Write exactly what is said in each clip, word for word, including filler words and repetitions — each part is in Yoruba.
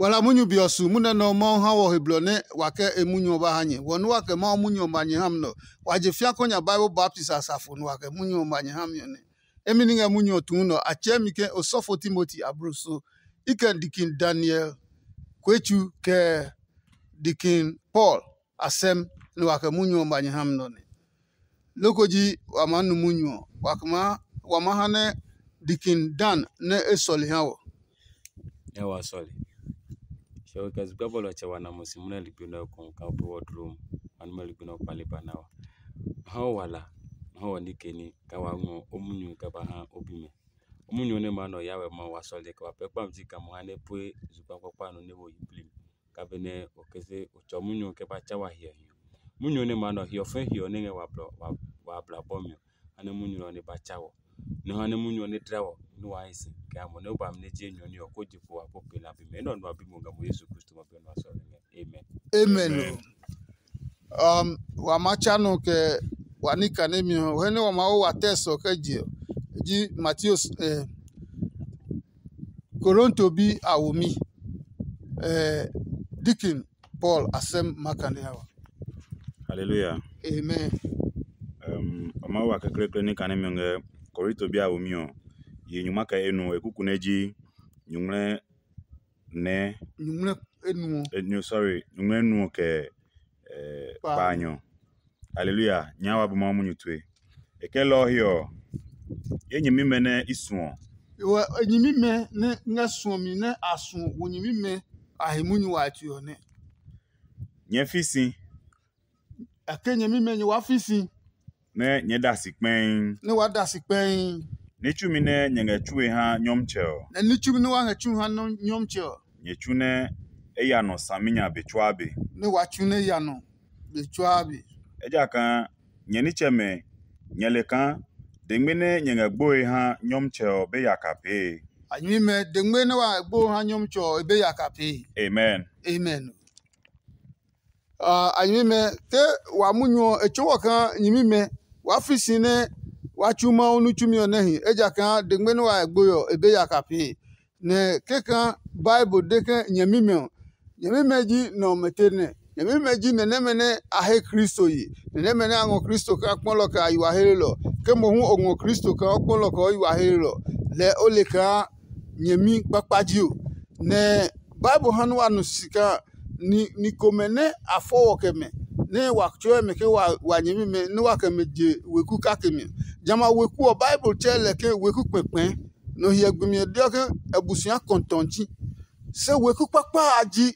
wala munyu biosu muna no mo ha wo heblone wake emunyu ba hanye wonu wake ma munyu manye hamno waje fia konya Bible Baptist asafo no wake munyu manye hamyo ne emini nga munyu tuno achemike osofo Timothy abruso iken dikin Daniel kwechu ke dikin Paul asem no wake munyu manye hamno ne lokoji wamanu munyu wakma wamahane dikin Dan ne esoli hawo ewa soli so kazi gabolo cha wana musimuna lipino kon ka wardroom anuma lipino pale banawa hawo wala hawo nikeni kawango omunyu kabaha obime omunyu ne mano yawe ma wasole ka pepa mzika mwane pwe zupa kwa no nebo yiblim kabene okeze ochomunyu ke ba chawa hiyo munyu ne mano hiyo fe hiyo ne wa blo wa bla bomyo ane munyu no ne ba chawo no ane munyu ne trawo no waisi kamo ne ba mneje nyoni okojipo wa popela bime no no bimunga mu Yesu Kristo mapeno wasole amen amen um wa machano ke wanika nemi wene wa mawo wateso keje ji Matthias eh Koronto bi awomi eh Dikin Paul asem makane hawa hallelujah amen um amawa ka krekre ni kanemi nge Korinto bi awomi o ye nyuma ka enu ekuku neji nyumre ne nyumre enu enu sorry nyumre enu ke eh banyo hallelujah nyawa bu mamu nyutwe ekelo hio yenyimi mene isuo wa enyimi me ne ngasuomi ne asu wonyimi me ahemunyu watu ne nyefisi akenyimi me nyi wafisi ne nyedasikpen ne wadasikpen ne chumi ne nyengetwe ha nyomcheo na ni chumi ne wa hachu ha no nyomcheo nyechune eya no saminya betwabe ne wachune ya no betwabe ejaka nyenicheme nyeleka dengmene nyengagboe ha nyomcheo be yakape anyimi me dengme ne wa gbo ha nyomcho ebe yakape amen amen ah anyimi me ke wa munyo echowo kan nyimi me wa fisi ne wa chuma onu chumi onehi ejaka dengme ne wa gbo ebe yakape ne kekan Bible deke nyimi me nyimi me ji no metene nyimi me ji ne mene ahe Kristo yi ne mene ango Kristo ka polo ka yiwa helelo ke mo hu ongo Kristo ka polo ka yiwa helelo le ole ka nyimi papaji o ne Bible hanu anu sika ni ni komene afowo keme ne wakcho me ke wa wa nyimi me ni wa keme je weku ka keme jama weku o Bible chele ke weku pepen no hiye gbemi de ke ebusuan kontonji se weku papa aji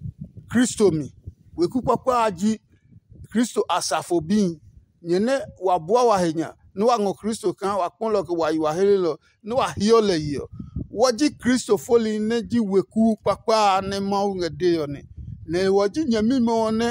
Kristo mi weku papa aji Kristo asafobin nyene wabua wa henya no wa ngo Kristo kan wa pon lo ke wa yiwa helelo no wa hiole yo woji Kristo foli ne ji weku papa ne ma ngede yo ne ne woji nyami mo ne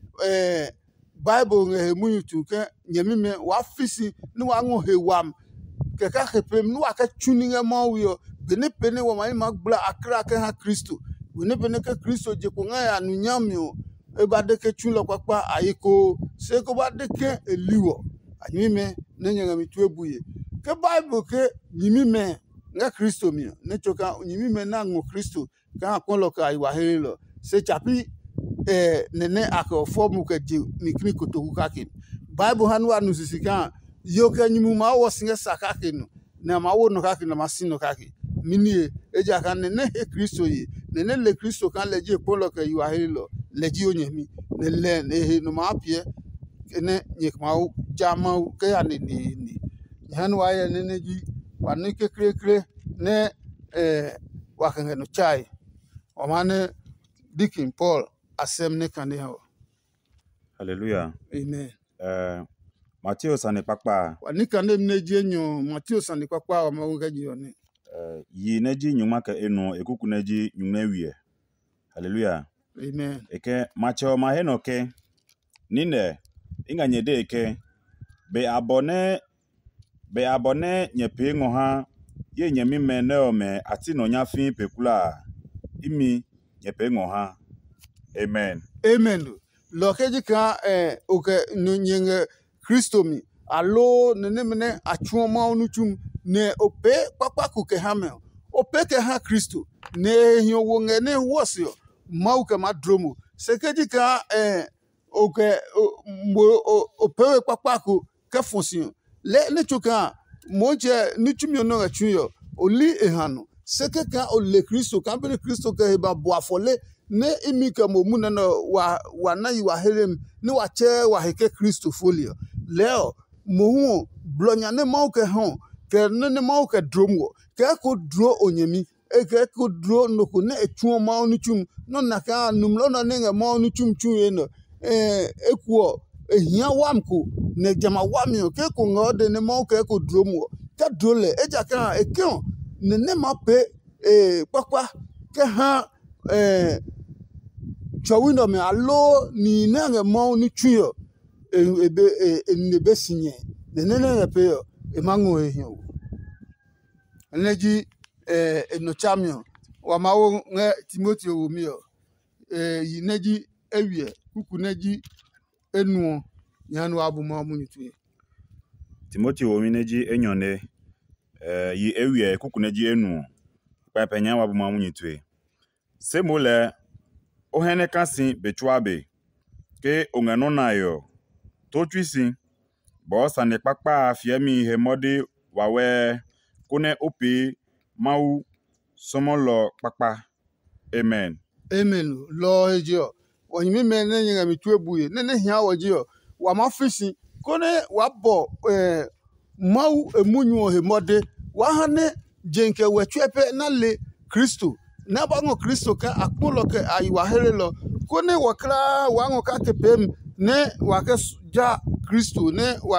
eh Bible nge hemu tu ke nyami me wa fisi no wa ngo hewam ke ka khepem no wa ka chuni nge mo yo bene pene wa mani magbla akra ke ha Kristo bene pene ke Kristo je ko nga ya nunyamio e ba de ke chulo papa ayiko se ko ba de ke eliwo anyimi me ne nyanga mitu ebuye ke Bible ke nyimi me nga Kristo mi ne choka nyimi me na ngo Kristo ka konlo ka iwa helelo se chapi eh nene aka formu ke ji mikni kotoku kake Bible hanu anu sisika yo ke nyimu ma wo singa sakake no na ma wo no kake na masino kake mini eja kan nene he Kristo yi nene le Kristo kan leje konlo ka iwa helelo leji onyemi ne le ne no ma pie ne nyekma jama ke ya ne ni hanu wa ye nene ji wanu ke kre kre ne eh wakanga no chai o mane Dikin Paul asem ne kan ha hallelujah amen eh Matthieu sane papa wani kan ne neji enyo Matthieu sane papa o ma wo gaji oni eh yi neji nyuma ka enu ekuku neji nyuma wie hallelujah amen eke macho ma henoke nine inganyede eke be abone be abone nyepe ngo ha ye nyemi mene o me ati no nyafin pekula imi nyepe ngo ha amen amen lo keji ka eh o ke no nyenge Kristo mi alo nene mene atuoma onu tum ne ope papa ku ke hamel opeke ha Kristo ne hio wo nge ne wosio mau ke madromo sekeji ka eh oke mbo opewe kwakwaku ke fonsion le le choka moje nitumio no achuyo oli ehanu seke ka ole Kristo ka be Kristo ke ba boafole ne imi ka momu na wa wa na yi wa helem ne wa che wa heke Kristo folio leo mohu blonya ne mau ke hon ke ne ne mau ke dromo ke ko dro onyemi e ke ko dro no ko ne etu mau ni tum no na ka numlo no ne mau ni tum tum ye no eh ekuo ehia wamko ne jama wamio ke ko ngode ne mau ke ko dromo ka drole eja ka ekon ne ne ma pe eh kwakwa ke ha eh chawino me alo ni na nge mau ni tuyo ebe ne besinye ne ne ne pe yo e mango ehia neji eh enochamio wa mawo nge Timothy owumio eh yineji ewie kuku neji enu yanu abuma munitue Timothy omineji enyone eh yi ewie kuku neji enu pa penya wa buma munyitwe semole ohene kasi bechuabe ke ongano nayo totwisi bo sane pakpa fiemi he modi wawe kune opi mau somolo pakpa amen amen lo ejo wonyimi mene nyinga mitwebuye nene hia wojio wa mafisi kone wabo eh mau emunyu he mode wa hane jenke wetwepe na le Kristo na bango Kristo ka akpolo ke ayiwa helelo kone wakra wango ka tepem ne wake ja Kristo ne wa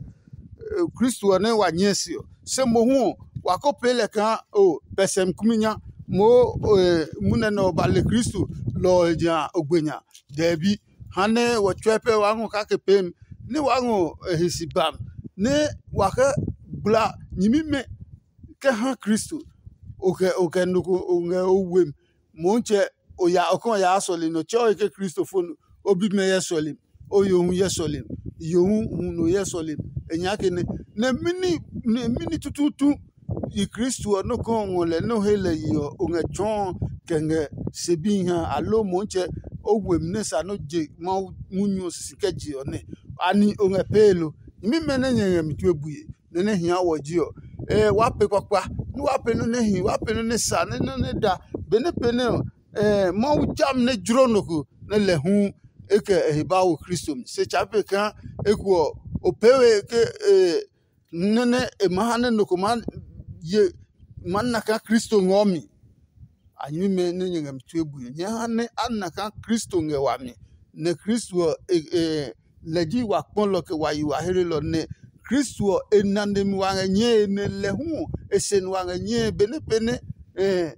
Kristo ne wa nyesio se mohu wakopele ka o pesem kuminya mo muna no bale Kristo lo ja ogbenya debi hane wetwepe wango ka tepem ne wango hisibam ne wake bla nyimime ke ha Kristo oke oke nuku unge uwem monche oya okon ya asole no cho ke Christopher obi me yesole oyo hu yesole yo hu no yesole enya ke ne ne mini ne mini tututu i Kristo no kon wole no hele yo unge chon kenge sebi ha alo monche owem ne sa no je ma munyu sikeji one ani unge pelo mi mene nyen mi tuebuye ne ne hia wojio eh wape kwakwa ni wape no ne hi wape no ne sa ne ne da bene pene eh ma jam ne juro noku ne le hu eke ehiba wo Kristo se chape kan ekuo opewe ke eh ne ne e ma ne noku man ye man naka Kristo ngomi anyi me ne nyen mi tuebu nya ne anaka Kristo ngewami ne Kristo eh leji wa ponlo ke wa yi wa herelo ne Kristo enande mi wa nye ne le hu esen wa nye bene bene eh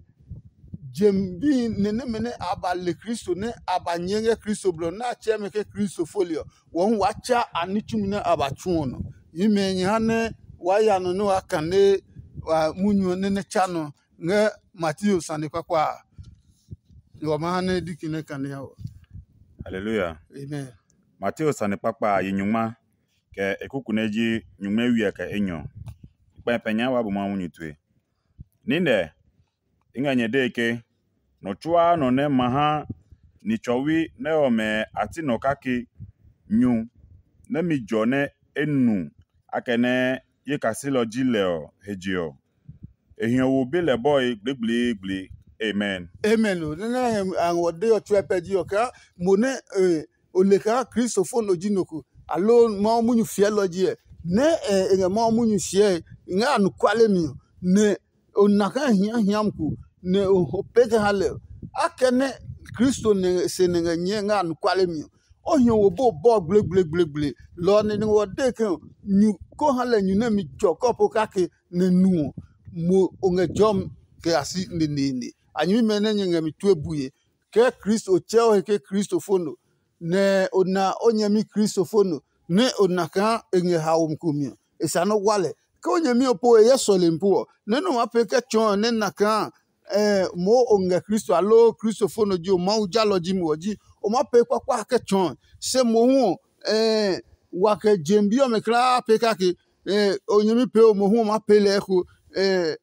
jembi ne ne mene abale Kristo ne abanyenge Kristo blo na cheme ke Kristo folio won wacha anitumina abachuno yimenye hane waya no no akane wa munyo ne ne chano nge Matthew sande kwakwa yo mahane dikine kane yawo hallelujah amen Matthew sande pakpa yinyuma ke ekukuneji nyuma wi ka enyo pa penya wa buma munyitwe ninde inganye deke no chua no ne maha ni chowi ne ome ati no kaki nyu ne mi jone enu akene ye kasilo jileo hejio ehien wo bele boy gbegble gble amen amen no na anwode o twepeji o ka mo ne oleka Christopher no jinoku alo ma munyu theology ne e ma munyu sie nga anu kwale mi ne onaka hia hiamku ne opeke hale akene Kristo ne se ne nye nga anu kwale mi o hia wo bo bo gle gle gle gle lo ne wo de ke nyu ko hale nyu na mi jokopo kake ne nu mo onge jom ke asi ne ne ne anyi me ne nye mi tuebuye ke Kristo cheo ke Kristo fono ne ona onyami Kristo fono ne onaka enye hawo mkumia esano wale ka onyami opo yesole mpo ne no mapeke chon ne naka eh mo onge Kristo alo Kristo fono ji o ma ujalo ji mo ji o mape kwa kwa ke chon se mo hu eh wake jembio me kra pe ka ke eh onyami pe o mo hu mape le ku eh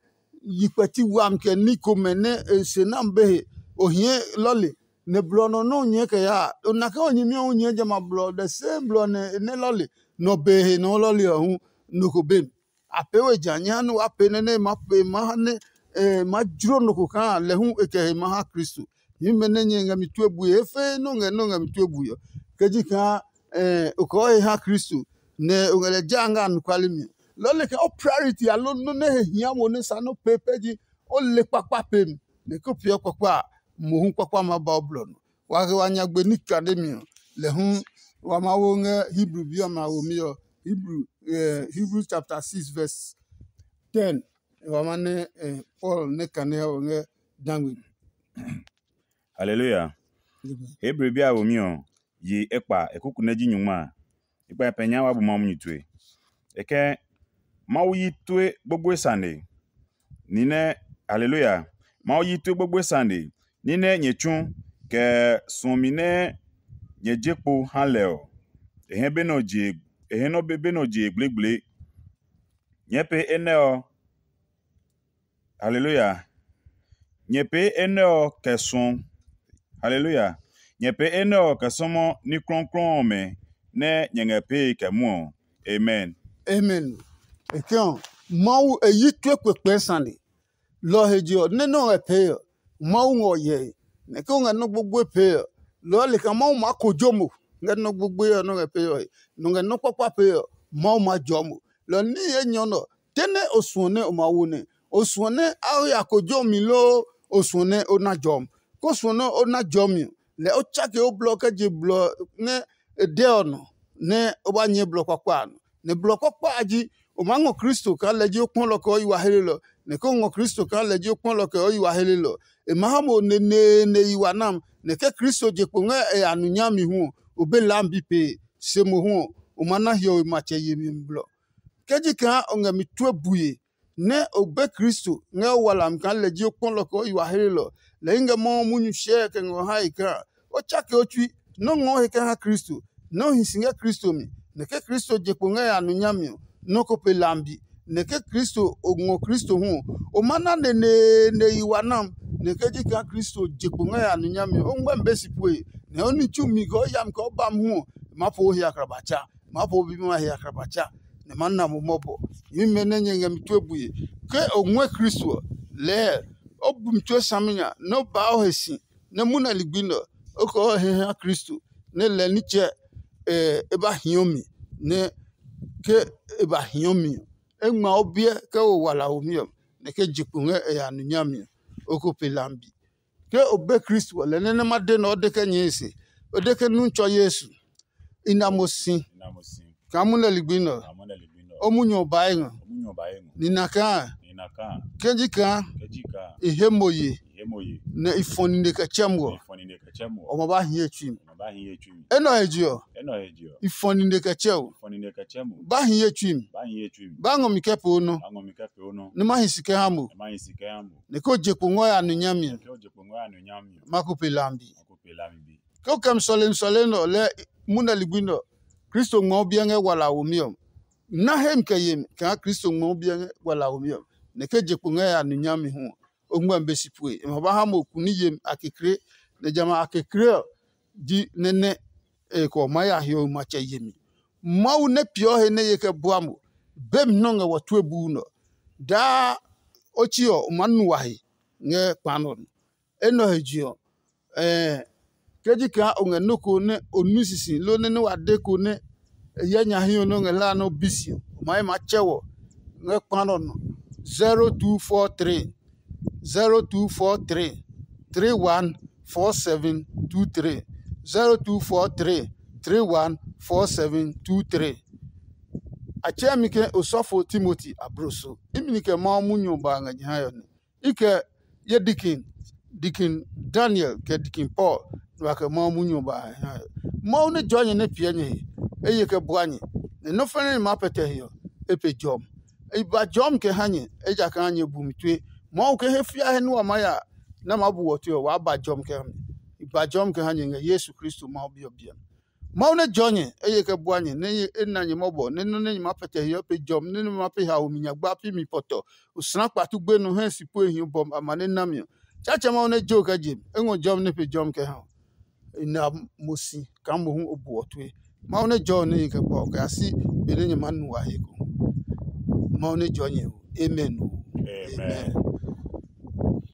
yipati wam ke niko mene senam be ohie lolly ne blo no no nye ke ya onaka onyimi onye jama blo the same blo ne ne lolly no be no lolly ohun no ko be apewe janya no ape ne ne ma pe ma ne eh ma juro no ko kan le hu eke ma ha Kristo yime ne nye ngami tuebu efe no nge no ngami tuebu yo keji kan eh ko ha Kristo ne ongele janga no kwalimi lole ke o priority alo no ne hia mo ne sa no pepeji o le papa pem ne ko pio papa mo hu papa ma ba oblo no wa ke wanya gbe ni academy le hu wa ma wo nge Hebrew bi ma wo mi yo Hebrew eh Hebrew chapter six verse ten wa ma ne eh, Paul ne kane o nge dangwi Hallelujah. Hebrew bi a wo mi o yi ekpa ekuku na ji nyuma ekpa penya wa bu ma mu nyitwe eke mawu yi tue gbogbo sande nine hallelujah mawu yi tue gbogbo sande nine nyechun ke sunmine nyejepo hanleo ehe be no je ehe no be be no je gblegble nyepe eneo hallelujah nyepe eneo kesun hallelujah nyepe eneo kesomo ni kronkron me ne nyengepe kemu amen amen ekion mau eyi tue kwekwe sande lo hejo ne no epe mau ngo ye ne ko nga no gbogbo epe lo le ka mau ma kojomo nga no gbogbo yo no epe yo no nga no papa pe mau ma jomo lo ni enyo no tene osuone o ma wone osuone awo ya kojomi lo osuone ona jom ko suone ona jomi le o chake o block je block ne de ono ne o ba nye block kwa ne block kwa aji o mango Kristo ka leji okun loko iwa helelo ne ko ngo Kristo ka leji okun loko iwa helelo e mahamo ne ne ne iwa nam ne ke Kristo je ko nga e anunya mi hu obe lambi pe se mo hu o mana hio ma che yemi mblo keji ka onga mi tue buye ne obe Kristo nga wala mka leji okun loko iwa helelo le inga mo munyu she ke ngo haika o chake otwi no ngo he ka Kristo no hisinga Kristo mi ne ke Kristo je ko nga e anunya mi no ko pe lambi ne ke Kristo ongo Kristo hu o mana ne ne ne iwanam ne ke jika Kristo jekunga ya nunyame o ngba mbesi pue ne oni chumi go yam ko bam hu mapo hi akrabacha mapo bi ma hi akrabacha ne manna mo mobo yime ne nyenga mitwebuye ke onwe Kristo le obum twa samnya no ba o hesi ne muna ligbino o ko he ha Kristo ne le ni che eh eba hiomi ne ke eba hiomi enma obie ke o wala omio ne ke jikunga e ya nunyami oko pelambi ke obe Kristo le ne ma de no de ke nyesi o de ke nuncho Yesu inamosi inamosi kamuna ligbino amona libino omunyo baengo omunyo baengo ninaka ninaka kejika kejika ihemoye yemoye ne ifoni ne ka chemgo ifoni ne kachemo o ba hie twim ba hin twim eno ejio eno ejio ifoni ne ka chew ifoni ne kachemo ba hie twim ba hin twim ba ngo mikepo no ango mikape ono ne ma hisike hamo ma yisike ambo ne ko jekungo ya nunyami ke oje pongo anu nyami makupelambi akopela mbi ko kam solen soleno le muna ligbino Kristo ngo bienge wala omio na hem kayem ka Kristo ngo bienge wala omio ne ke jekungo ya nunyami hu ogba mbesipue e ba ha mo kuniyem akekre ne jama akekre di nene e ko maya hio macha yemi mau ne pio he ne yeke buamu bem nonga watu ebu no da ochio manu wahi nge panon eno hejio eh kejika onge noko ne onusisi lo ne wade ko ne yanya hio no nge la no bisi mai machewo nge panon zero two four three zero two four three three one four seven two three zero two four three three one four seven two three achemike osofo Timothy abroso iminike ma munyo ba nga hayo ne ike ye dikin dikin Daniel ke dikin Paul wa ke ma munyo ba hayo ma ne jonye ne pienye eye ke buanye ne no fene ma pete hiyo epe jom e ba jom ke hanye eja ka hanye bumitwe ma ke hefia he no amaya na mabu wotu wa ba jom ke hanye ba jom ke hanye nga Yesu Kristo ma obi obi Maune jonye eye ke buanye ne na nye mobo ne no ne ma pete yo pe jom ne ma pe ha o minya gba pi mi poto usna kpatu gbe no hen sipo ehun bom amane namio chacha maune jo ka jim enwo jom ne pe jom ke ha ina musi ka mo hu obu otwe maune jo ne ke bo ka si be ne ma nu wa he ko maune jonye amen Amen.